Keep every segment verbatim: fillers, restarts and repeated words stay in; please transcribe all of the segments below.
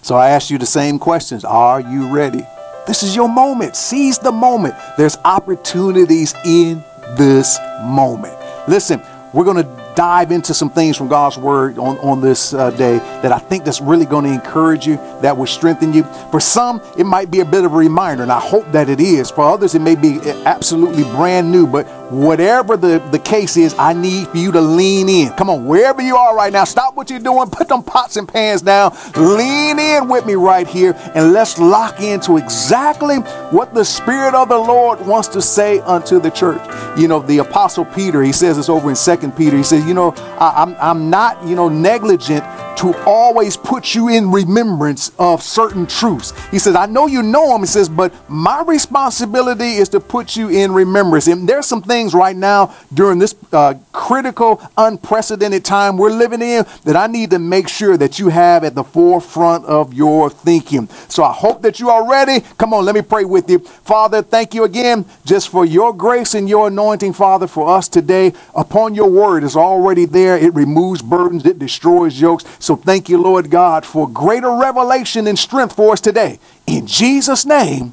So I ask you the same questions. Are you ready? This is your moment. Seize the moment. There's opportunities in this moment. Listen, we're going to dive into some things from God's word on, on this uh, day that I think that's really going to encourage you, that will strengthen you. For some, it might be a bit of a reminder, and I hope that it is. For others, it may be absolutely brand new, but whatever the, the case is, I need for you to lean in. Come on, wherever you are right now, stop what you're doing, put them pots and pans down, lean in with me right here, and let's lock into exactly what the Spirit of the Lord wants to say unto the church. You know, the Apostle Peter, he says this over in Second Peter, he says, you know, I, I'm, I'm not, you know, negligent to always put you in remembrance of certain truths. He says, I know you know them. He says, but my responsibility is to put you in remembrance. And there's some things right now during this uh, critical, unprecedented time we're living in that I need to make sure that you have at the forefront of your thinking. So I hope that you are ready. Come on, let me pray with you. Father, thank you again just for your grace and your anointing, Father, for us today. Upon your word is already there. It removes burdens. It destroys yokes. So thank you, Lord God, for greater revelation and strength for us today. In Jesus' name,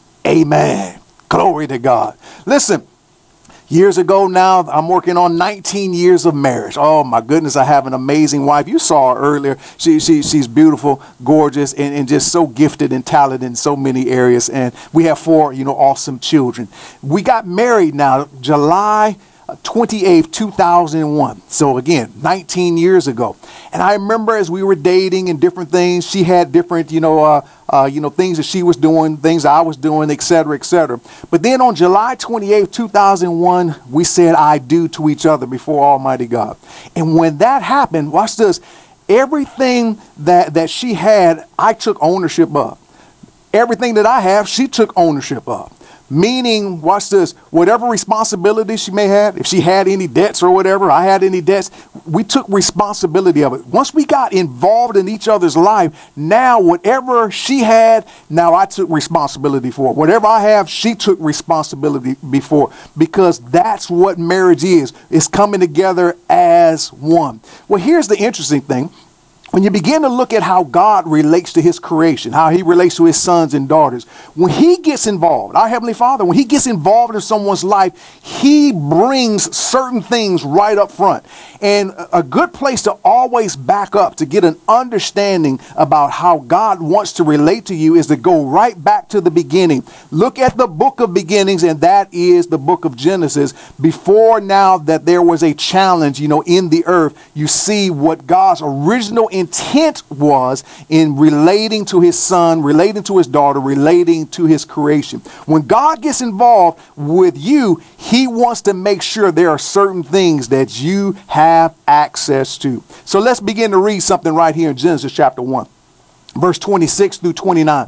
amen. Glory to God. Listen, years ago now, I'm working on nineteen years of marriage. Oh, my goodness, I have an amazing wife. You saw her earlier. She, she, she's beautiful, gorgeous, and, and just so gifted and talented in so many areas. And we have four, you know, awesome children. We got married now July twenty-eighth, two thousand one. So again, nineteen years ago. And I remember as we were dating and different things, she had different, you know, uh, uh, you know, things that she was doing, things I was doing, et cetera, et cetera. But then on July twenty-eighth, two thousand one, we said I do to each other before Almighty God. And when that happened, watch this, everything that, that she had, I took ownership of. Everything that I have, she took ownership of. Meaning, watch this, whatever responsibility she may have, if she had any debts or whatever, I had any debts, we took responsibility of it. Once we got involved in each other's life, now whatever she had, now I took responsibility for it. Whatever I have, she took responsibility before, because that's what marriage is. It's coming together as one. Well, here's the interesting thing. When you begin to look at how God relates to his creation, how he relates to his sons and daughters, when he gets involved, our Heavenly Father, when he gets involved in someone's life, he brings certain things right up front. And a good place to always back up to get an understanding about how God wants to relate to you is to go right back to the beginning. Look at the book of beginnings, and that is the book of Genesis. Before now that there was a challenge, you know, in the earth, you see what God's original intent was in relating to his son, relating to his daughter, relating to his creation. When God gets involved with you, he wants to make sure there are certain things that you have access to. So let's begin to read something right here in Genesis chapter one, verse twenty-six through twenty-nine.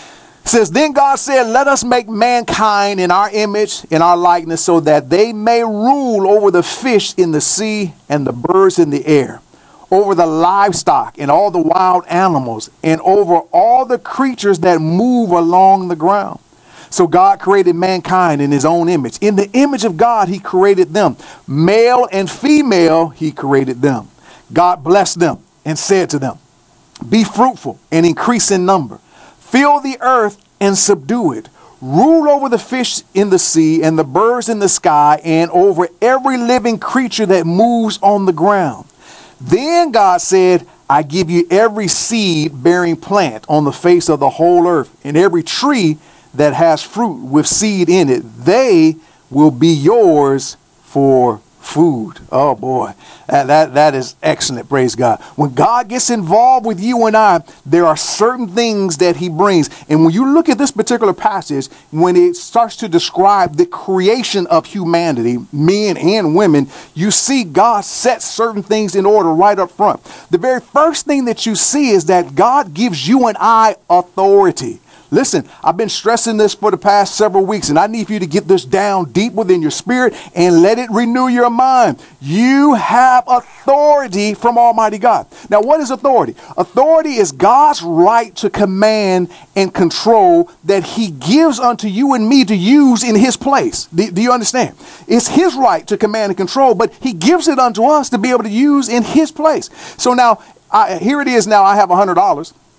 It says, then God said, let us make mankind in our image, in our likeness, so that they may rule over the fish in the sea and the birds in the air, over the livestock and all the wild animals, and over all the creatures that move along the ground. So God created mankind in his own image. In the image of God, he created them. Male and female, he created them. God blessed them and said to them, be fruitful and increase in number. Fill the earth and subdue it. Rule over the fish in the sea and the birds in the sky and over every living creature that moves on the ground. Then God said, I give you every seed bearing plant on the face of the whole earth, and every tree that has fruit with seed in it. They will be yours for food. Oh boy, that, that, that is excellent. Praise God. When God gets involved with you and I, there are certain things that he brings. And when you look at this particular passage, when it starts to describe the creation of humanity, men and women, you see God set certain things in order right up front. The very first thing that you see is that God gives you and I authority. Listen, I've been stressing this for the past several weeks, and I need for you to get this down deep within your spirit and let it renew your mind. You have authority from Almighty God. Now, what is authority? Authority is God's right to command and control that he gives unto you and me to use in his place. Do, do you understand? It's his right to command and control, but he gives it unto us to be able to use in his place. So now, I, here it is now, I have one hundred dollars.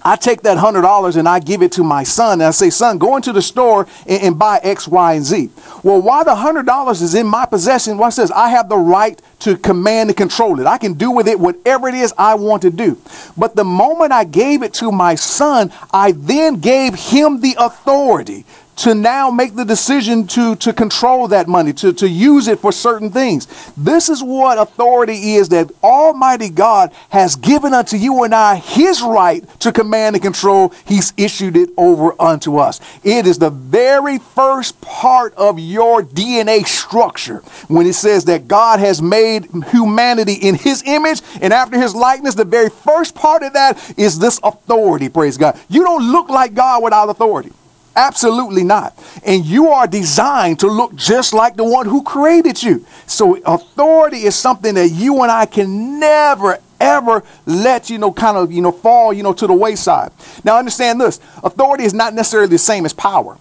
I take that one hundred dollars and I give it to my son. And I say, son, go into the store and, and buy X, Y, and Z. Well, while the one hundred dollars is in my possession, what it says, I have the right to command and control it. I can do with it whatever it is I want to do. But the moment I gave it to my son, I then gave him the authority to now make the decision to, to control that money, to, to use it for certain things. This is what authority is, that Almighty God has given unto you and I his right to command and control. He's issued it over unto us. It is the very first part of your D N A structure when it says that God has made humanity in his image and after his likeness. The very first part of that is this authority, praise God. You don't look like God without authority. Absolutely not. And you are designed to look just like the one who created you. So authority is something that you and I can never, ever let, you know, kind of, you know, fall, you know, to the wayside. Now, understand this. Authority is not necessarily the same as power.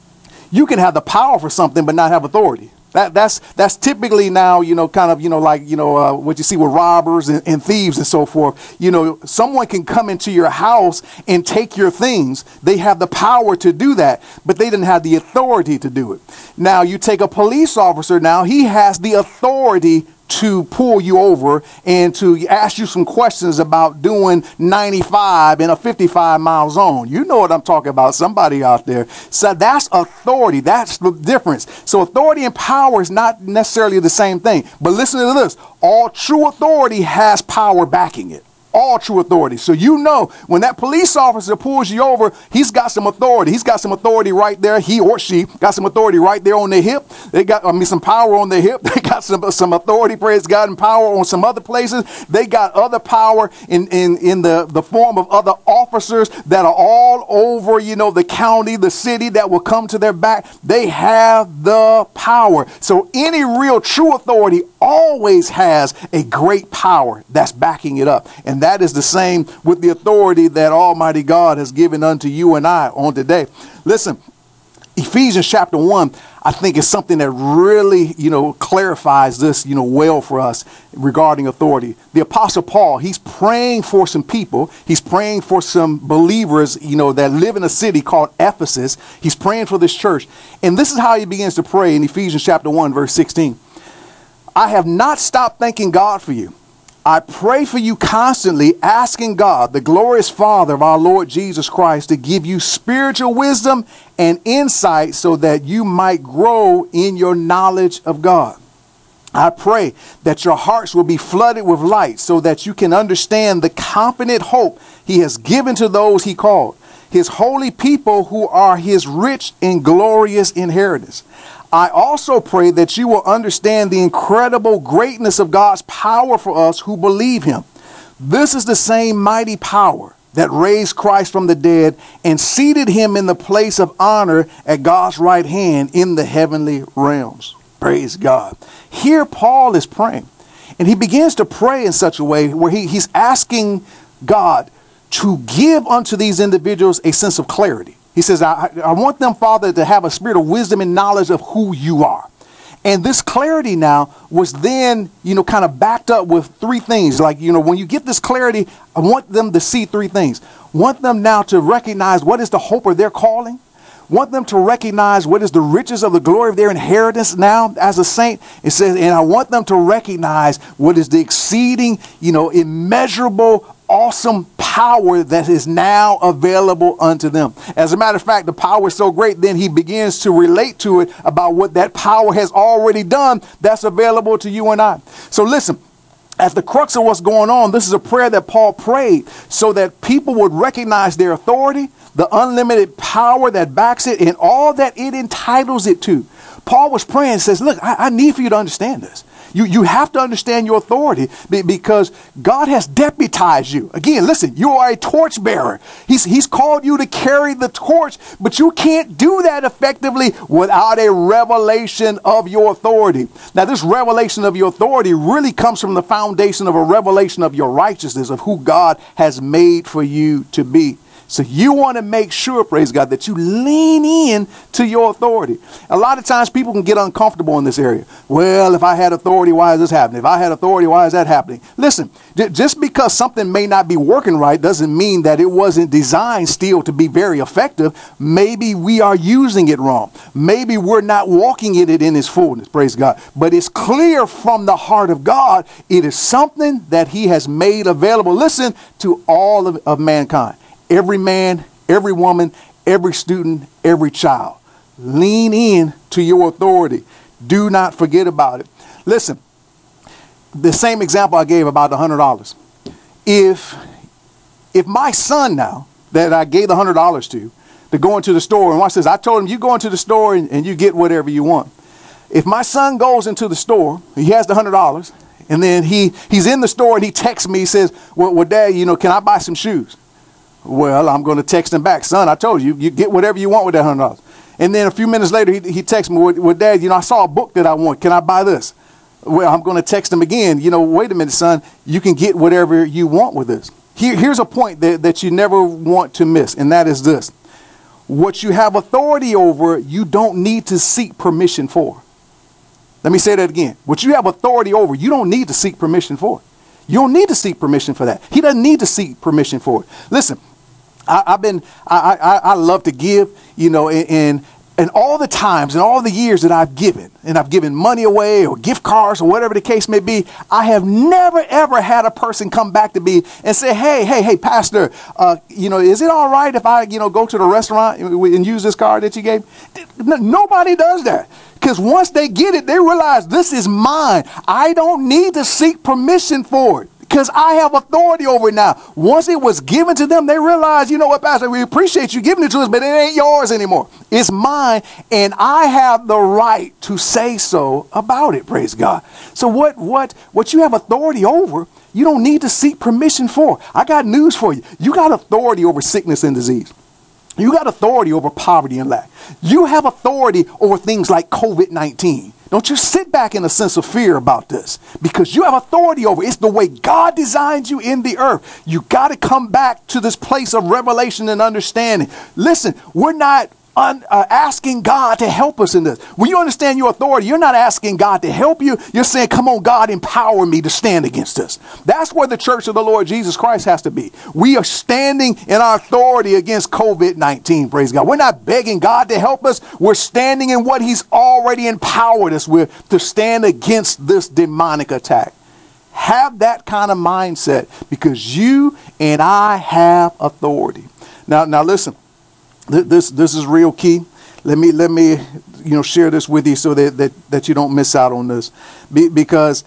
You can have the power for something, but not have authority. That, that's that's typically now, you know, kind of, you know, like, you know, uh, what you see with robbers and, and thieves and so forth. You know, someone can come into your house and take your things. They have the power to do that, but they didn't have the authority to do it. Now, you take a police officer now, he has the authority to pull you over and to ask you some questions about doing ninety-five in a fifty-five mile zone. You know what I'm talking about, somebody out there. So that's authority. That's the difference. So authority and power is not necessarily the same thing. But listen to this. All true authority has power backing it. All true authority. So you know when that police officer pulls you over, he's got some authority. He's got some authority right there. He or she got some authority right there on their hip. They got, I mean, some power on their hip. They got some some authority, praise God, and power on some other places. They got other power in in in the the form of other officers that are all over, you know, the county, the city, that will come to their back. They have the power. So any real true authority always has a great power that's backing it up. And that is the same with the authority that Almighty God has given unto you and I on today. Listen, Ephesians chapter one, I think is something that really, you know, clarifies this, you know, well for us regarding authority. The Apostle Paul, he's praying for some people. He's praying for some believers, you know, that live in a city called Ephesus. He's praying for this church. And this is how he begins to pray in Ephesians chapter one, verse sixteen. I have not stopped thanking God for you. I pray for you constantly, asking God, the glorious Father of our Lord Jesus Christ, to give you spiritual wisdom and insight so that you might grow in your knowledge of God. I pray that your hearts will be flooded with light so that you can understand the confident hope he has given to those he called, his holy people who are his rich and glorious inheritance. I also pray that you will understand the incredible greatness of God's power for us who believe him. This is the same mighty power that raised Christ from the dead and seated him in the place of honor at God's right hand in the heavenly realms. Praise God. Here Paul is praying, and he begins to pray in such a way where he, he's asking God to give unto these individuals a sense of clarity. He says, I, I want them, Father, to have a spirit of wisdom and knowledge of who you are. And this clarity now was then, you know, kind of backed up with three things. Like, you know, when you get this clarity, I want them to see three things. Want them now to recognize what is the hope of their calling. Want them to recognize what is the riches of the glory of their inheritance now as a saint. It says, and I want them to recognize what is the exceeding, you know, immeasurable, awesome power that is now available unto them. As a matter of fact, the power is so great, then he begins to relate to it about what that power has already done that's available to you and I. So listen, at the crux of what's going on, this is a prayer that Paul prayed so that people would recognize their authority, the unlimited power that backs it, and all that it entitles it to. Paul was praying and says, look, I, I need for you to understand this. You, you have to understand your authority because God has deputized you. Again, listen, you are a torchbearer. He's, he's called you to carry the torch, but you can't do that effectively without a revelation of your authority. Now, this revelation of your authority really comes from the foundation of a revelation of your righteousness, of who God has made for you to be. So you want to make sure, praise God, that you lean in to your authority. A lot of times people can get uncomfortable in this area. Well, if I had authority, why is this happening? If I had authority, why is that happening? Listen, j- just because something may not be working right doesn't mean that it wasn't designed still to be very effective. Maybe we are using it wrong. Maybe we're not walking in it in its fullness, praise God. But it's clear from the heart of God, it is something that he has made available, listen, to all of, of mankind. Every man, every woman, every student, every child. Lean in to your authority. Do not forget about it. Listen, the same example I gave about the one hundred dollars. If, if my son now, that I gave the one hundred dollars to, to go into the store, and watch this, I told him, you go into the store and, and you get whatever you want. If my son goes into the store, he has the one hundred dollars, and then he, he's in the store and he texts me, he says, well, well, Dad, you know, can I buy some shoes? Well, I'm going to text him back. Son, I told you, you get whatever you want with that one hundred dollars. And then a few minutes later, he, he texts me, well, well, Dad, you know, I saw a book that I want. Can I buy this? Well, I'm going to text him again. You know, wait a minute, son, you can get whatever you want with this. Here, here's a point that, that you never want to miss, and that is this. What you have authority over, you don't need to seek permission for. Let me say that again. What you have authority over, you don't need to seek permission for. You don't need to seek permission for that. He doesn't need to seek permission for it. Listen, I, I've been, I, I, I love to give, you know, and, and all the times and all the years that I've given, and I've given money away or gift cards or whatever the case may be, I have never, ever had a person come back to me and say, hey, hey, hey, Pastor, uh, you know, is it all right if I, you know, go to the restaurant and use this card that you gave? Nobody does that. Because once they get it, they realize this is mine. I don't need to seek permission for it because I have authority over it now. Once it was given to them, they realize, you know what, Pastor, we appreciate you giving it to us, but it ain't yours anymore. It's mine, and I have the right to say so about it, praise God. So what, what, what you have authority over, you don't need to seek permission for. I got news for you. You got authority over sickness and disease. You got authority over poverty and lack. You have authority over things like COVID nineteen. Don't you sit back in a sense of fear about this, because you have authority over it. It's the way God designed you in the earth. You got to come back to this place of revelation and understanding. Listen, we're not Un, uh, asking God to help us in this. When you understand your authority, you're not asking God to help you. You're saying, come on, God, empower me to stand against this. That's where the church of the Lord Jesus Christ has to be. We are standing in our authority against COVID nineteen, praise God. We're not begging God to help us. We're standing in what he's already empowered us with to stand against this demonic attack. Have that kind of mindset, because you and I have authority. Now, now listen. This this is real key. Let me let me you know share this with you so that that, that you don't miss out on this, Be, because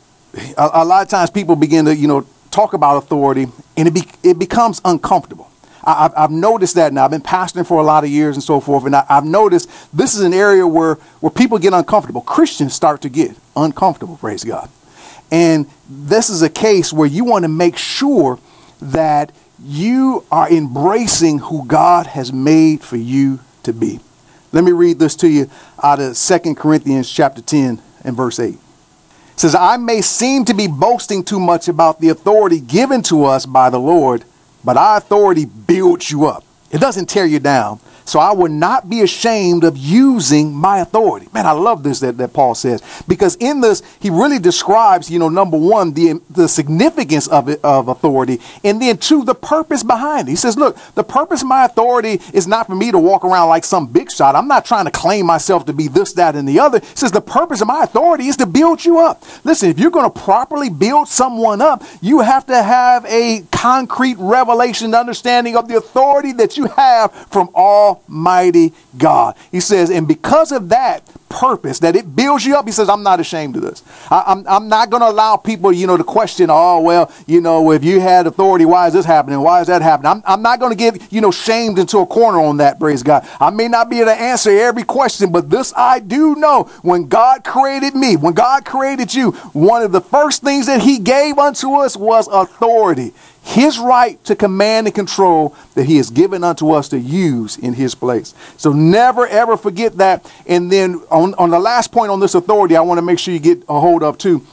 a, a lot of times people begin to you know talk about authority, and it be, it becomes uncomfortable. I, I've, I've noticed that now. I've been pastoring for a lot of years and so forth, and I, I've noticed this is an area where where people get uncomfortable. Christians start to get uncomfortable. Praise God. And this is a case where you want to make sure that you are embracing who God has made for you to be. Let me read this to you out of Second Corinthians chapter ten and verse eight. It says, I may seem to be boasting too much about the authority given to us by the Lord, but our authority builds you up. It doesn't tear you down. So I will not be ashamed of using my authority. Man, I love this that, that Paul says, because in this, he really describes, you know, number one, the, the significance of it, of authority. And then two, the purpose behind it. He says, look, the purpose of my authority is not for me to walk around like some big shot. I'm not trying to claim myself to be this, that, and the other. He says the purpose of my authority is to build you up. Listen, if you're going to properly build someone up, you have to have a concrete revelation, understanding of the authority that you have from all Almighty God. He says, and because of that purpose, that it builds you up, he says, I'm not ashamed of this. I, I'm, I'm not going to allow people, you know, to question, oh, well, you know, if you had authority, why is this happening? Why is that happening? I'm, I'm not going to get, you know, shamed into a corner on that, praise God. I may not be able to answer every question, but this I do know. When God created me, when God created you, one of the first things that he gave unto us was authority. His right to command and control that he has given unto us to use in his place. So never, ever forget that. And then on, on the last point on this authority, I want to make sure you get a hold of too,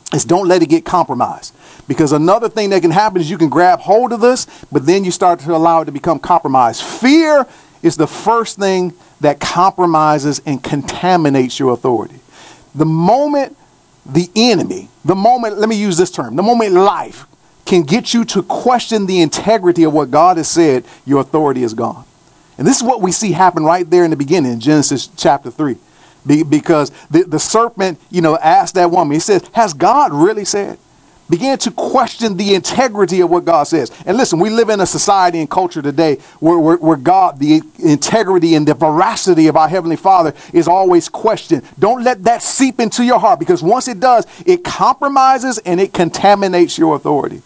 is don't let it get compromised. Because another thing that can happen is you can grab hold of this, but then you start to allow it to become compromised. Fear is the first thing that compromises and contaminates your authority. The moment the enemy, the moment, let me use this term, the moment life can get you to question the integrity of what God has said, your authority is gone. And this is what we see happen right there in the beginning in Genesis chapter three. Be, because the, the serpent, you know, asked that woman, he says, has God really said? Began to question the integrity of what God says. And listen, we live in a society and culture today where, where, where God, the integrity and the veracity of our Heavenly Father is always questioned. Don't let that seep into your heart, because once it does, it compromises and it contaminates your authority.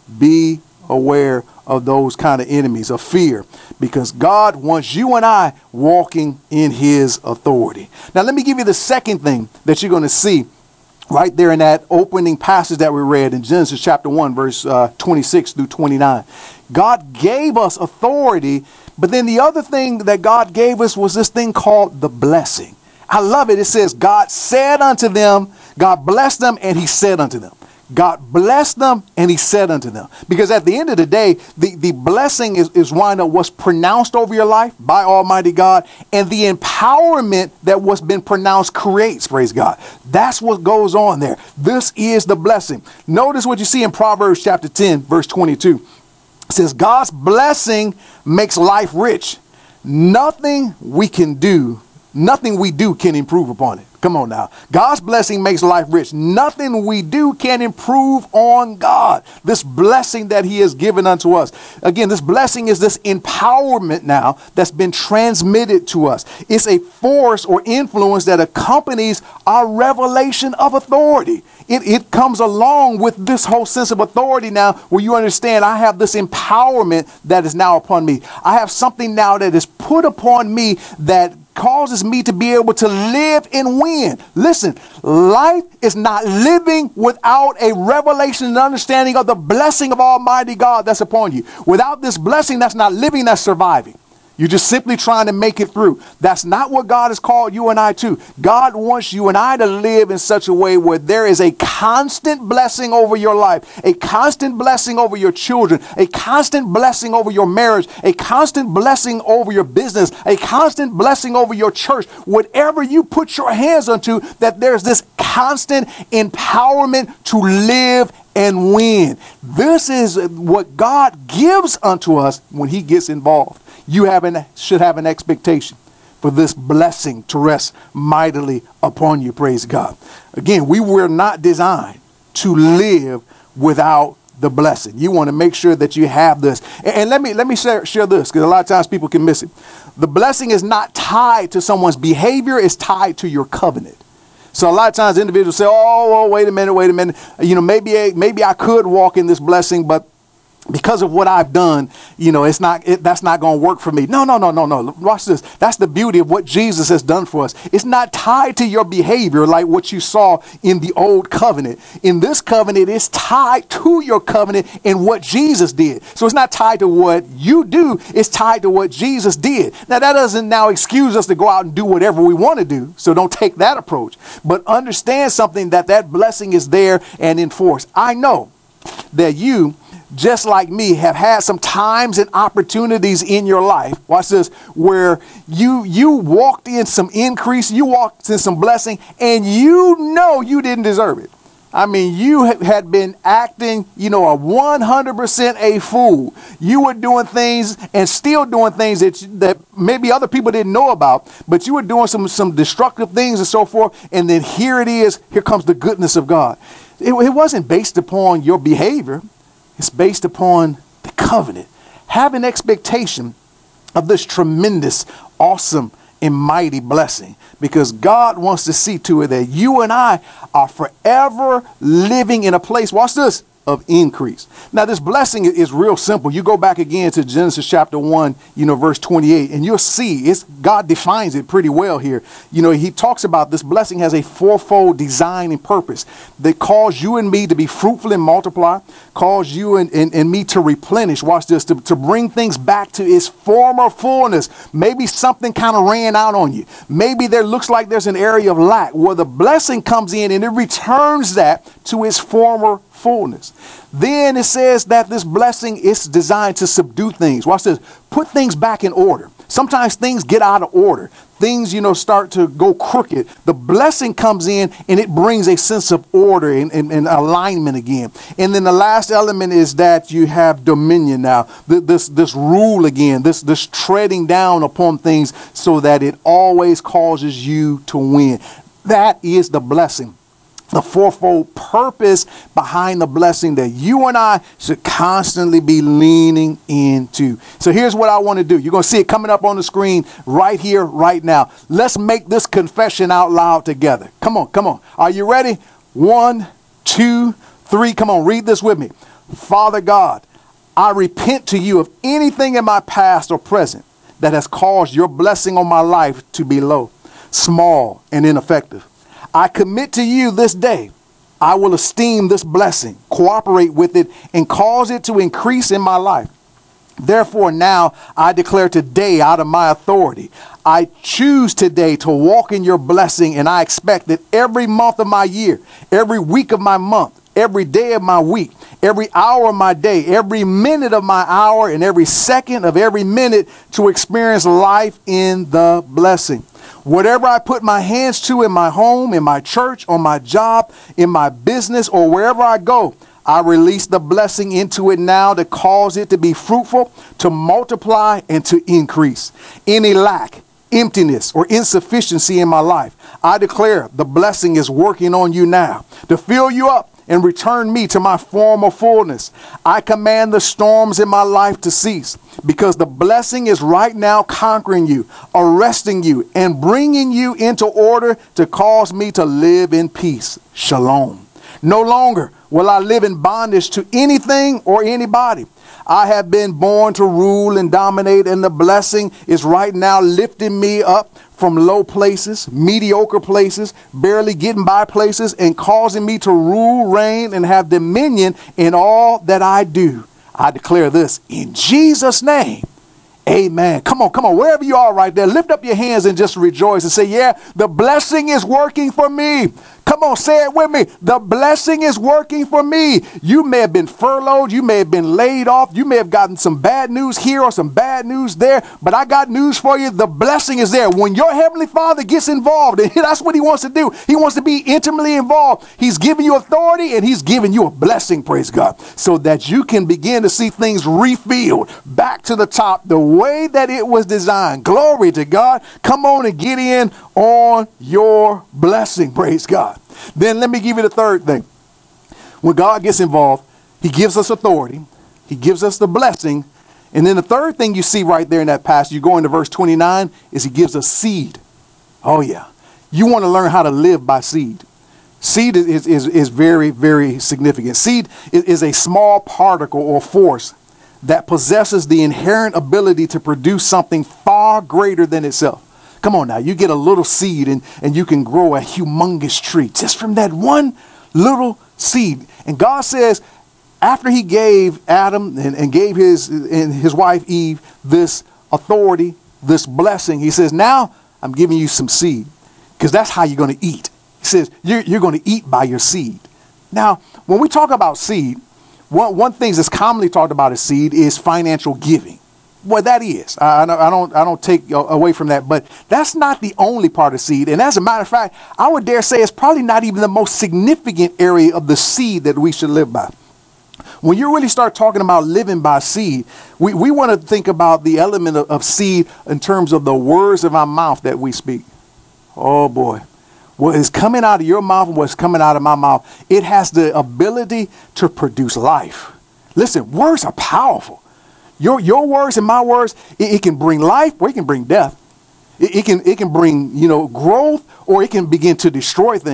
Be aware of those kind of enemies of fear, because God wants you and I walking in his authority. Now, let me give you the second thing that you're going to see right there in that opening passage that we read in Genesis chapter one, verse uh, twenty-six through twenty-nine. God gave us authority, but then the other thing that God gave us was this thing called the blessing. I love it. It says, God said unto them, God blessed them, and he said unto them. God blessed them and he said unto them. Because at the end of the day, the, the blessing is, is wind up what's pronounced over your life by Almighty God, and the empowerment that what's been pronounced creates, praise God. That's what goes on there. This is the blessing. Notice what you see in Proverbs chapter ten, verse twenty-two. It says, God's blessing makes life rich. Nothing we can do, nothing we do can improve upon it. Come on now. God's blessing makes life rich. Nothing we do can improve on God. This blessing that he has given unto us. Again, this blessing is this empowerment now that's been transmitted to us. It's a force or influence that accompanies our revelation of authority. It, it comes along with this whole sense of authority now, where you understand I have this empowerment that is now upon me. I have something now that is put upon me that causes me to be able to live and win. Listen, life is not living without a revelation and understanding of the blessing of Almighty God that's upon you. Without this blessing, that's not living, that's surviving. You're just simply trying to make it through. That's not what God has called you and I to. God wants you and I to live in such a way where there is a constant blessing over your life, a constant blessing over your children, a constant blessing over your marriage, a constant blessing over your business, a constant blessing over your church. Whatever you put your hands onto, that there's this constant empowerment to live and win. This is what God gives unto us when he gets involved. You have an, should have an expectation for this blessing to rest mightily upon you. Praise God. Again, we were not designed to live without the blessing. You want to make sure that you have this. And, and let me let me share, share this, because a lot of times people can miss it. The blessing is not tied to someone's behavior. It's tied to your covenant. So a lot of times individuals say, oh, oh, wait a minute, wait a minute. You know, maybe, maybe I could walk in this blessing, but because of what I've done, you know, it's not, it, that's not going to work for me. No, no, no, no, no. Watch this. That's the beauty of what Jesus has done for us. It's not tied to your behavior like what you saw in the old covenant. In this covenant, it's tied to your covenant and what Jesus did. So it's not tied to what you do. It's tied to what Jesus did. Now, that doesn't now excuse us to go out and do whatever we want to do. So don't take that approach. But understand something, that that blessing is there and enforced. I know that you, just like me, have had some times and opportunities in your life, watch this, where you you walked in some increase, you walked in some blessing, and you know you didn't deserve it. I mean, you had been acting, you know, a one hundred percent a fool. You were doing things and still doing things that that maybe other people didn't know about, but you were doing some some destructive things and so forth. And then here it is. Here comes the goodness of God. It, it wasn't based upon your behavior. It's based upon the covenant. Have an expectation of this tremendous, awesome, and mighty blessing, because God wants to see to it that you and I are forever living in a place, watch this, of increase. Now, this blessing is real simple. You go back again to Genesis chapter one, you know, verse twenty-eight, and you'll see it's God defines it pretty well here. You know, he talks about this blessing has a fourfold design and purpose that calls you and me to be fruitful and multiply, calls you and, and, and me to replenish, watch this, to, to bring things back to its former fullness. Maybe something kind of ran out on you. Maybe there looks like there's an area of lack where the blessing comes in and it returns that to its former fullness. Then it says that this blessing is designed to subdue things. Watch this. Put things back in order. Sometimes things get out of order. Things, you know, start to go crooked. The blessing comes in and it brings a sense of order and, and, and alignment again. And then the last element is that you have dominion now. This, this rule again, this, this treading down upon things so that it always causes you to win. That is the blessing. The fourfold purpose behind the blessing that you and I should constantly be leaning into. So here's what I want to do. You're going to see it coming up on the screen right here, right now. Let's make this confession out loud together. Come on, come on. Are you ready? One, two, three. Come on, read this with me. Father God, I repent to you of anything in my past or present that has caused your blessing on my life to be low, small, and ineffective. I commit to you this day, I will esteem this blessing, cooperate with it, and cause it to increase in my life. Therefore, now I declare today out of my authority, I choose today to walk in your blessing, and I expect that every month of my year, every week of my month, every day of my week, every hour of my day, every minute of my hour, and every second of every minute to experience life in the blessing. Whatever I put my hands to in my home, in my church, on my job, in my business, or wherever I go, I release the blessing into it now to cause it to be fruitful, to multiply, and to increase. Any lack, emptiness, or insufficiency in my life, I declare the blessing is working on you now to fill you up and return me to my former fullness. I command the storms in my life to cease because the blessing is right now conquering you, arresting you, and bringing you into order to cause me to live in peace. Shalom. No longer will I live in bondage to anything or anybody. I have been born to rule and dominate, and the blessing is right now lifting me up from low places, mediocre places, barely getting by places, and causing me to rule, reign, and have dominion in all that I do. I declare this in Jesus' name. Amen. Come on, come on. Wherever you are right there, lift up your hands and just rejoice and say, yeah, the blessing is working for me. Come on, say it with me. The blessing is working for me. You may have been furloughed. You may have been laid off. You may have gotten some bad news here or some bad news there. But I got news for you. The blessing is there. When your Heavenly Father gets involved, and that's what he wants to do. He wants to be intimately involved. He's giving you authority and he's giving you a blessing, praise God, so that you can begin to see things refilled back to the top the way that it was designed. Glory to God. Come on and get in on your blessing, praise God. Then let me give you the third thing. When God gets involved, he gives us authority. He gives us the blessing. And then the third thing you see right there in that passage, you go into verse twenty-nine, is he gives us seed. Oh, yeah. You want to learn how to live by seed. Seed is, is, is very, very significant. Seed is, is a small particle or force that possesses the inherent ability to produce something far greater than itself. Come on now, you get a little seed and, and you can grow a humongous tree just from that one little seed. And God says, after he gave Adam and, and gave his, and his wife Eve this authority, this blessing, he says, now I'm giving you some seed because that's how you're going to eat. He says, you're, you're going to eat by your seed. Now, when we talk about seed, one, one thing that's commonly talked about as seed is financial giving. Well, that is. I, I don't I don't take away from that. But that's not the only part of seed. And as a matter of fact, I would dare say it's probably not even the most significant area of the seed that we should live by. When you really start talking about living by seed, we, we want to think about the element of, of seed in terms of the words of our mouth that we speak. Oh, boy. What is coming out of your mouth and what's coming out of my mouth, it has the ability to produce life. Listen, words are powerful. Your, your words and my words, it, it can bring life or it can bring death. It, it can it can bring, you know, growth or it can begin to destroy things.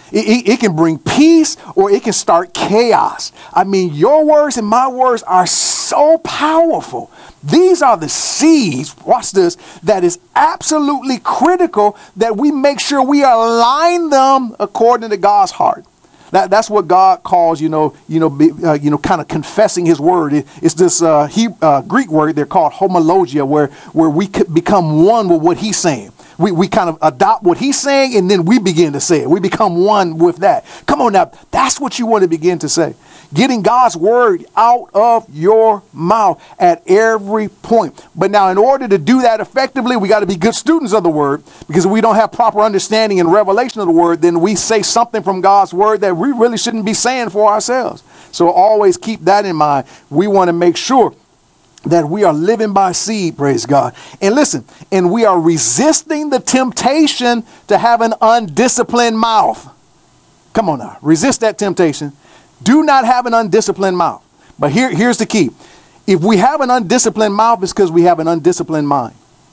It, it, it can bring peace or it can start chaos. I mean, your words and my words are so powerful. These are the seeds, watch this, that is absolutely critical that we make sure we align them according to God's heart. That, that's what God calls, you know, you know, be, uh, you know, kind of confessing his word. It, it's this uh, he, uh, Greek word they're called homologia, where, where we could become one with what he's saying. We, we kind of adopt what he's saying and then we begin to say it. We become one with that. Come on now. That's what you want to begin to say. Getting God's word out of your mouth at every point. But now in order to do that effectively, we got to be good students of the word, because if we don't have proper understanding and revelation of the word, then we say something from God's word that we really shouldn't be saying for ourselves. So always keep that in mind. We want to make sure that we are living by seed, praise God. And listen, and we are resisting the temptation to have an undisciplined mouth. Come on now, resist that temptation. Do not have an undisciplined mouth. But here, here's the key. If we have an undisciplined mouth, it's because we have an undisciplined mind.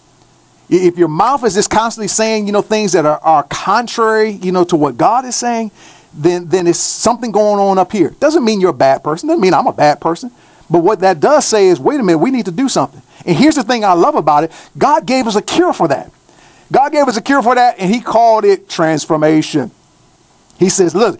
If your mouth is just constantly saying, you know, things that are, are contrary, you know, to what God is saying, then, then it's something going on up here. Doesn't mean you're a bad person. Doesn't mean I'm a bad person. But what that does say is, wait a minute, we need to do something. And here's the thing I love about it. God gave us a cure for that. God gave us a cure for that, and he called it transformation. He says, look,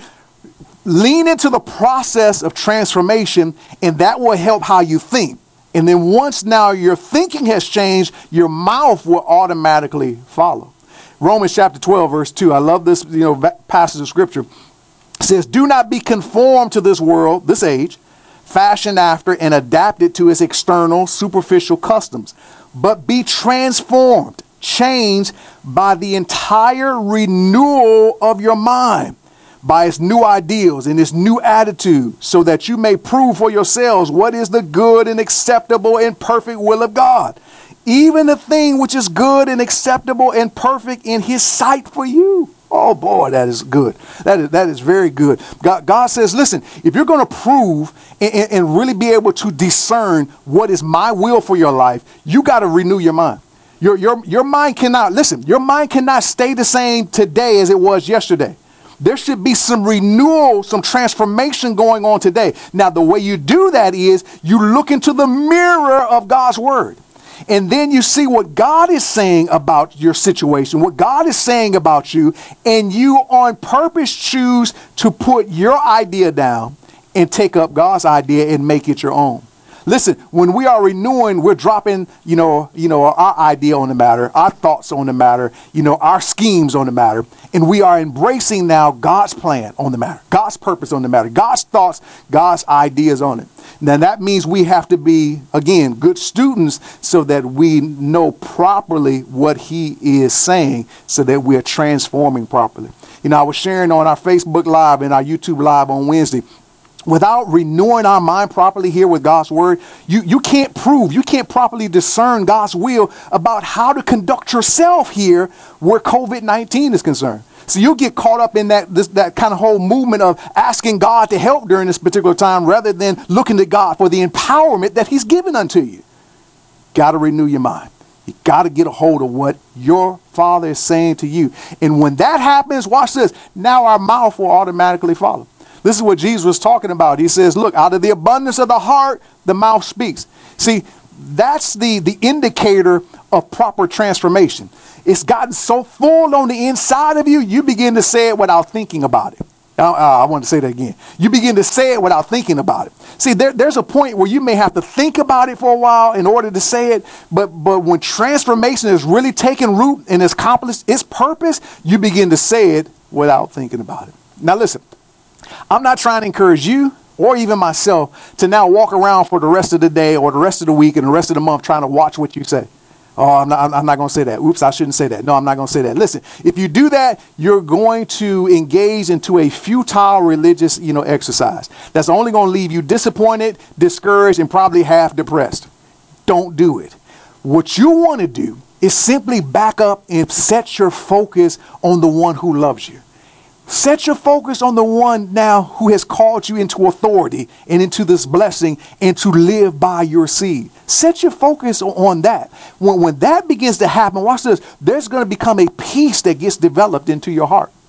lean into the process of transformation, and that will help how you think. And then once now your thinking has changed, your mouth will automatically follow. Romans chapter twelve, verse two. I love this, you know, passage of scripture. It says, do not be conformed to this world, this age, fashioned after and adapted to its external, superficial customs, but be transformed, changed by the entire renewal of your mind, by its new ideals and its new attitude, so that you may prove for yourselves what is the good and acceptable and perfect will of God, even the thing which is good and acceptable and perfect in his sight for you. Oh boy, that is good. That is, that is very good. God, God says, listen, if you're going to prove and, and, and really be able to discern what is my will for your life, you got to renew your mind. Your, your, your mind cannot, listen, your mind cannot stay the same today as it was yesterday. There should be some renewal, some transformation going on today. Now, the way you do that is you look into the mirror of God's word. And then you see what God is saying about your situation, what God is saying about you, and you on purpose choose to put your idea down and take up God's idea and make it your own. Listen, when we are renewing, we're dropping, you know, you know, our idea on the matter, our thoughts on the matter, you know, our schemes on the matter, and we are embracing now God's plan on the matter, God's purpose on the matter, God's thoughts, God's ideas on it. Now that means we have to be, again, good students so that we know properly what he is saying, so that we are transforming properly. You know, I was sharing on our Facebook Live and our YouTube Live on Wednesday. Without renewing our mind properly here with God's word, you, you can't prove, you can't properly discern God's will about how to conduct yourself here where COVID nineteen is concerned. So you'll get caught up in that, this, that kind of whole movement of asking God to help during this particular time rather than looking to God for the empowerment that he's given unto you. Got to renew your mind. You got to get a hold of what your Father is saying to you. And when that happens, watch this. Now our mouth will automatically follow. This is what Jesus was talking about. He says, look, out of the abundance of the heart, the mouth speaks. See, that's the, the indicator of proper transformation. It's gotten so full on the inside of you, you begin to say it without thinking about it. Uh, I want to say that again. You begin to say it without thinking about it. See, there, there's a point where you may have to think about it for a while in order to say it. But, but when transformation is really taking root and has accomplished its purpose, you begin to say it without thinking about it. Now, listen. I'm not trying to encourage you or even myself to now walk around for the rest of the day or the rest of the week and the rest of the month trying to watch what you say. Oh, I'm not, I'm not going to say that. Oops, I shouldn't say that. No, I'm not going to say that. Listen, if you do that, you're going to engage into a futile religious, you know, exercise. That's only going to leave you disappointed, discouraged, and probably half depressed. Don't do it. What you want to do is simply back up and set your focus on the one who loves you. Set your focus on the one now who has called you into authority and into this blessing and to live by your seed. Set your focus on that. When, when that begins to happen, watch this, there's going to become a peace that gets developed into your heart.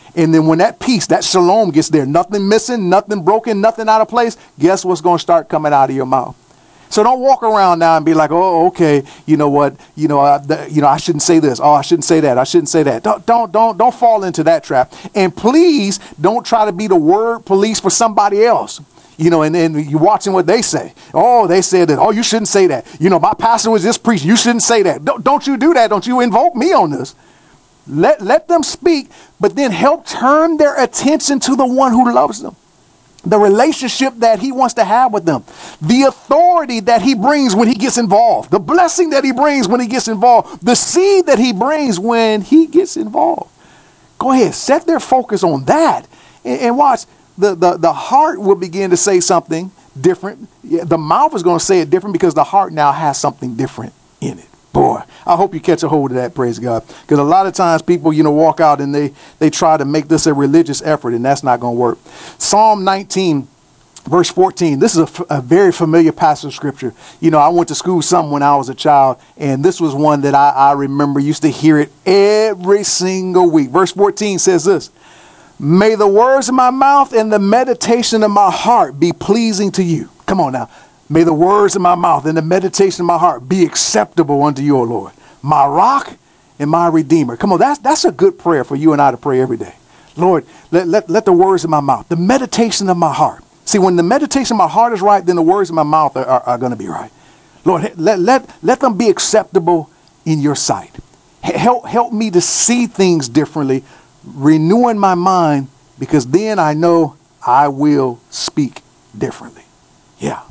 And then when that peace, that shalom gets there, nothing missing, nothing broken, nothing out of place, guess what's going to start coming out of your mouth? So don't walk around now and be like, oh, okay, you know what, you know, I, the, you know, I shouldn't say this. Oh, I shouldn't say that. I shouldn't say that. Don't, don't, don't, don't fall into that trap. And please don't try to be the word police for somebody else. You know, and then you're watching what they say. Oh, they said that. Oh, you shouldn't say that. You know, my pastor was just preaching. You shouldn't say that. Don't, don't you do that. Don't you invoke me on this. Let, let them speak, but then help turn their attention to the one who loves them. The relationship that he wants to have with them. The authority that he brings when he gets involved. The blessing that he brings when he gets involved. The seed that he brings when he gets involved. Go ahead. Set their focus on that. And, and watch. The, the, the heart will begin to say something different. The mouth is going to say it different because the heart now has something different in it. Boy, I hope you catch a hold of that, praise God. Because a lot of times people, you know, walk out and they, they try to make this a religious effort, and that's not going to work. Psalm nineteen, verse fourteen. This is a, a very familiar passage of scripture. You know, I went to school some when I was a child, and this was one that I, I remember used to hear it every single week. Verse fourteen says this: may the words of my mouth and the meditation of my heart be pleasing to you. Come on now. May the words of my mouth and the meditation of my heart be acceptable unto you, O Lord, my rock and my redeemer. Come on, that's that's a good prayer for you and I to pray every day. Lord, let, let, let the words of my mouth, the meditation of my heart. See, when the meditation of my heart is right, then the words of my mouth are, are, are going to be right. Lord, let, let, let them be acceptable in your sight. Help, help me to see things differently, renewing my mind, because then I know I will speak differently. Yeah.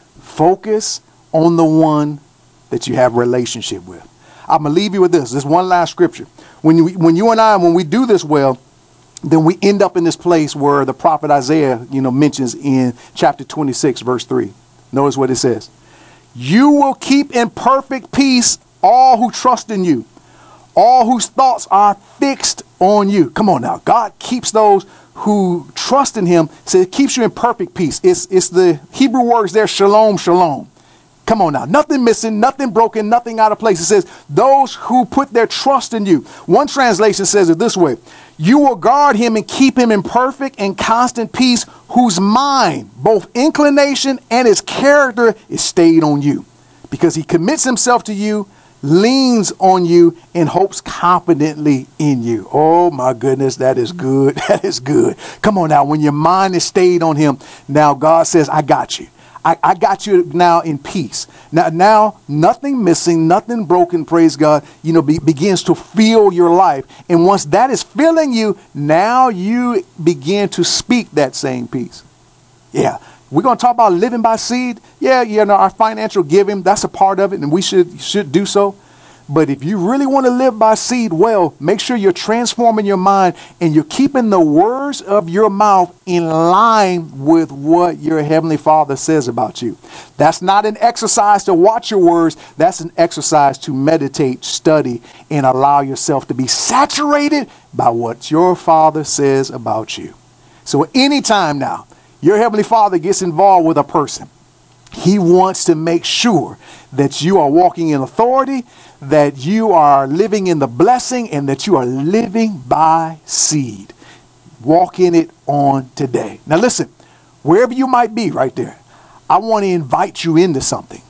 Focus on the one that you have a relationship with. I'm going to leave you with this. This one last scripture. When you, when you and I, when we do this well, then we end up in this place where the prophet Isaiah, you know, mentions in chapter twenty-six, verse three. Notice what it says. You will keep in perfect peace all who trust in you, all whose thoughts are fixed on you. Come on now. God keeps those who trust in him. So it keeps you in perfect peace. It's, it's the Hebrew words there, shalom, shalom. Come on now. Nothing missing, nothing broken, nothing out of place. It says those who put their trust in you. One translation says it this way: you will guard him and keep him in perfect and constant peace, whose mind, both inclination and his character, is stayed on you, because he commits himself to you, leans on you, and hopes confidently in you. Oh my goodness, that is good. That is good. Come on now. When your mind is stayed on him, now God says, I got you. I, I got you now in peace. Now, now nothing missing, nothing broken, praise God, you know, be, begins to fill your life. And once that is filling you, now you begin to speak that same peace. Yeah. We're going to talk about living by seed. Yeah, you know, our financial giving, that's a part of it, and we should should do so. But if you really want to live by seed well, make sure you're transforming your mind and you're keeping the words of your mouth in line with what your Heavenly Father says about you. That's not an exercise to watch your words. That's an exercise to meditate, study, and allow yourself to be saturated by what your Father says about you. So anytime now your Heavenly Father gets involved with a person, he wants to make sure that you are walking in authority, that you are living in the blessing, and that you are living by seed. Walk in it on today. Now listen, wherever you might be right there, I want to invite you into something.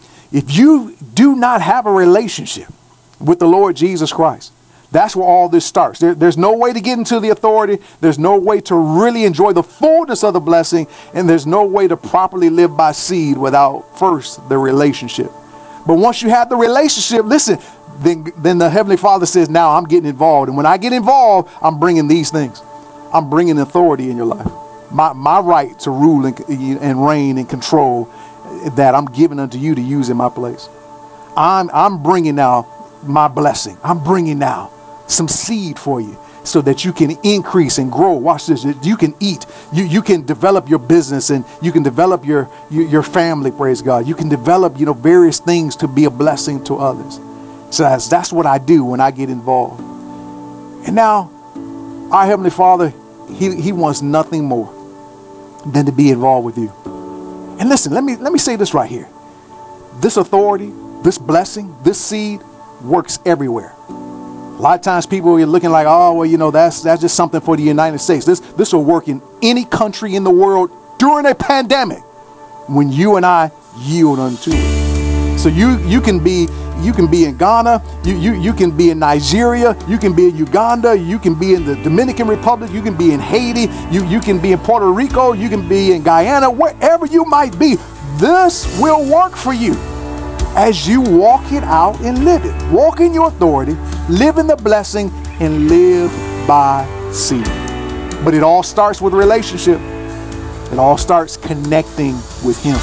If you do not have a relationship with the Lord Jesus Christ, that's where all this starts. There, there's no way to get into the authority. There's no way to really enjoy the fullness of the blessing. And there's no way to properly live by seed without first the relationship. But once you have the relationship, listen, then, then the Heavenly Father says, now I'm getting involved. And when I get involved, I'm bringing these things. I'm bringing authority in your life. My, my right to rule and, and reign and control that I'm giving unto you to use in my place. I'm, I'm bringing now my blessing. I'm bringing now some seed for you so that you can increase and grow. Watch this. You can eat. You, you can develop your business, and you can develop your, your, your family, praise God. You can develop, you know, various things to be a blessing to others. So that's, that's what I do when I get involved. And now our Heavenly Father, he, he wants nothing more than to be involved with you. And listen, let me, let me say this right here. This authority, this blessing, this seed works everywhere. A lot of times people are looking like, oh, well, you know, that's that's just something for the United States. This this will work in any country in the world during a pandemic when you and I yield unto it. So you you can be you can be in Ghana, you you you can be in Nigeria, you can be in Uganda, you can be in the Dominican Republic, you can be in Haiti, you you can be in Puerto Rico, you can be in Guyana, wherever you might be. This will work for you as you walk it out and live it. Walk in your authority, live in the blessing, and live by seed. But it all starts with a relationship. It all starts connecting with Him.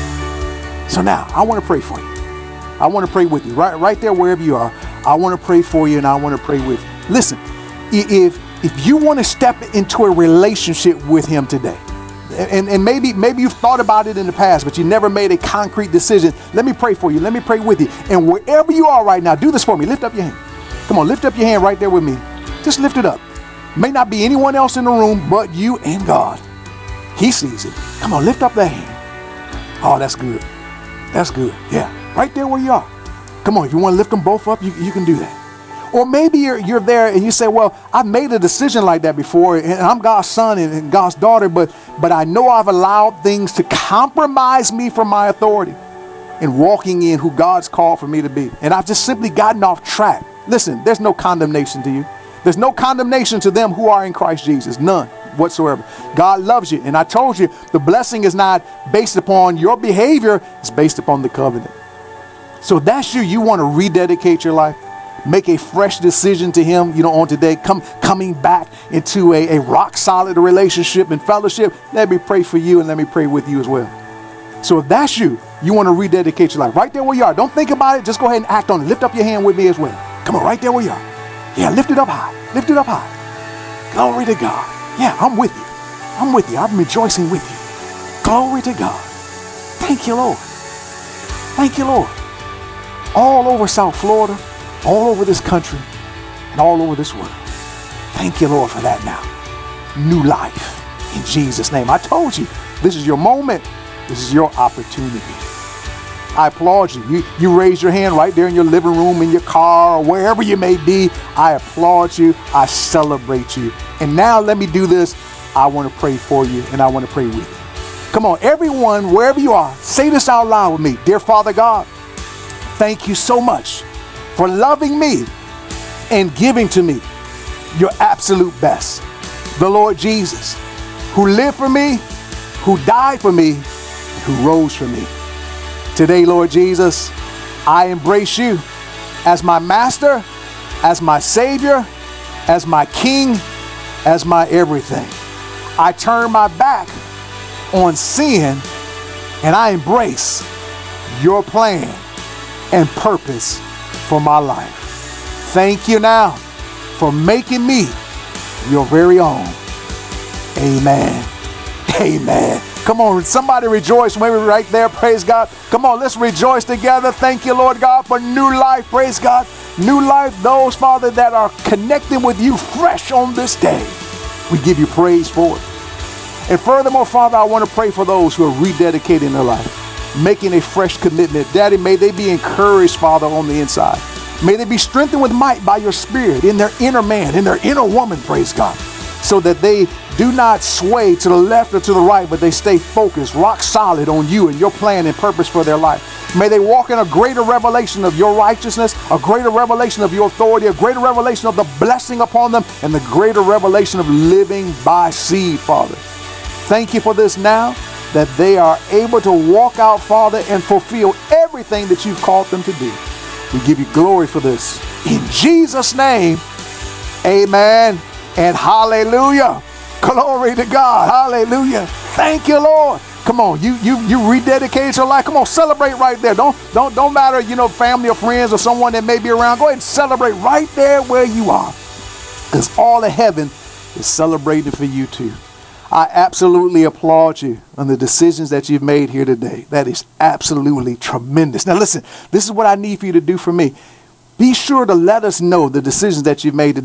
So now, I want to pray for you. I want to pray with you. Right, right there, wherever you are, I want to pray for you, and I want to pray with you. Listen, if, if you want to step into a relationship with Him today, And, and maybe maybe you've thought about it in the past, but you never made a concrete decision. Let me pray for you. Let me pray with you. And wherever you are right now, do this for me. Lift up your hand. Come on, lift up your hand right there with me. Just lift it up. May not be anyone else in the room but you and God. He sees it. Come on, lift up that hand. Oh, that's good. That's good. Yeah, right there where you are. Come on, if you want to lift them both up, you, you can do that. Or maybe you're, you're there and you say, well, I've made a decision like that before, and I'm God's son and, and God's daughter, but, but I know I've allowed things to compromise me from my authority in walking in who God's called for me to be. And I've just simply gotten off track. Listen, there's no condemnation to you. There's no condemnation to them who are in Christ Jesus. None whatsoever. God loves you. And I told you, the blessing is not based upon your behavior. It's based upon the covenant. So if that's you, you want to rededicate your life. Make a fresh decision to Him, you know, on today, come coming back into a, a rock solid relationship and fellowship. Let me pray for you and let me pray with you as well. So if that's you, you want to rededicate your life right there where you are. Don't think about it. Just go ahead and act on it. Lift up your hand with me as well. Come on, right there where you are. Yeah, lift it up high. Lift it up high. Glory to God. Yeah, I'm with you. I'm with you. I'm rejoicing with you. Glory to God. Thank you, Lord. Thank you, Lord. All over South Florida, all over this country, and all over this world. Thank you, Lord, for that now. New life in Jesus' name. I told you, this is your moment. This is your opportunity. I applaud you. You, you raise your hand right there in your living room, in your car, or wherever you may be. I applaud you. I celebrate you. And now let me do this. I want to pray for you, and I want to pray with you. Come on, everyone, wherever you are, say this out loud with me. Dear Father God, thank you so much for loving me and giving to me your absolute best. The Lord Jesus, who lived for me, who died for me, who rose for me. Today, Lord Jesus, I embrace you as my master, as my savior, as my king, as my everything. I turn my back on sin and I embrace your plan and purpose for my life. Thank you now for making me your very own. Amen. Amen. Come on, somebody rejoice. Maybe right there. Praise God. Come on, let's rejoice together. Thank you, Lord God, for new life. Praise God. New life. Those, Father, that are connecting with you fresh on this day. We give you praise for it. And furthermore, Father, I want to pray for those who are rededicating their life, making a fresh commitment. Daddy, may they be encouraged, Father, on the inside. May they be strengthened with might by your Spirit in their inner man, in their inner woman, praise God, so that they do not sway to the left or to the right, but they stay focused, rock solid on you and your plan and purpose for their life. May they walk in a greater revelation of your righteousness, a greater revelation of your authority, a greater revelation of the blessing upon them, and the greater revelation of living by seed, Father. Thank you for this now, that they are able to walk out, Father, and fulfill everything that you've called them to do. We give you glory for this. In Jesus' name, amen and hallelujah. Glory to God. Hallelujah. Thank you, Lord. Come on, you you you rededicate your life. Come on, celebrate right there. Don't don't don't matter, you know, family or friends or someone that may be around. Go ahead and celebrate right there where you are, because all of heaven is celebrating for you too. I absolutely applaud you on the decisions that you've made here today. That is absolutely tremendous. Now listen, this is what I need for you to do for me. Be sure to let us know the decisions that you've made today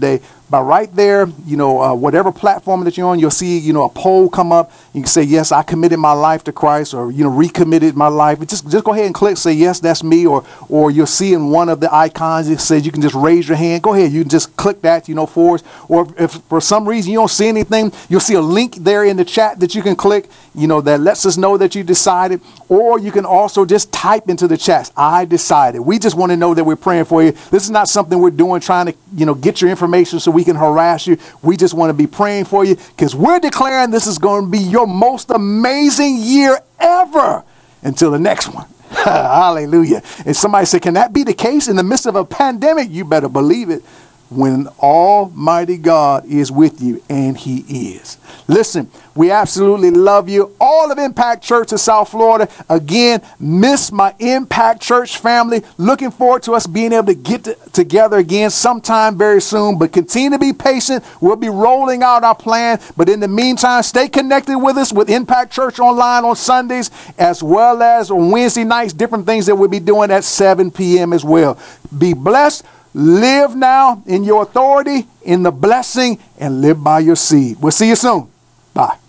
by right there, you know, uh, whatever platform that you're on, you'll see, you know, a poll come up. You can say, yes, I committed my life to Christ, or, you know, recommitted my life. But just, just go ahead and click, say, yes, that's me. Or, or you'll see in one of the icons, it says you can just raise your hand. Go ahead. You can just click that, you know, for us. Or if for some reason you don't see anything, you'll see a link there in the chat that you can click, you know, that lets us know that you decided. Or you can also just type into the chat, I decided. We just want to know that we're praying for you. This is not something we're doing trying to, you know, get your information so we can harass you. We just want to be praying for you, because we're declaring this is going to be your most amazing year ever until the next one. Hallelujah. And somebody said, can that be the case in the midst of a pandemic? You better believe it. When Almighty God is with you, and he is. Listen, we absolutely love you. All of Impact Church of South Florida. Again, miss my Impact Church family. Looking forward to us being able to get to, together again sometime very soon. But continue to be patient. We'll be rolling out our plan. But in the meantime, stay connected with us with Impact Church Online on Sundays, as well as on Wednesday nights, different things that we'll be doing at seven p m as well. Be blessed. Live now in your authority, in the blessing, and live by your seed. We'll see you soon. Bye.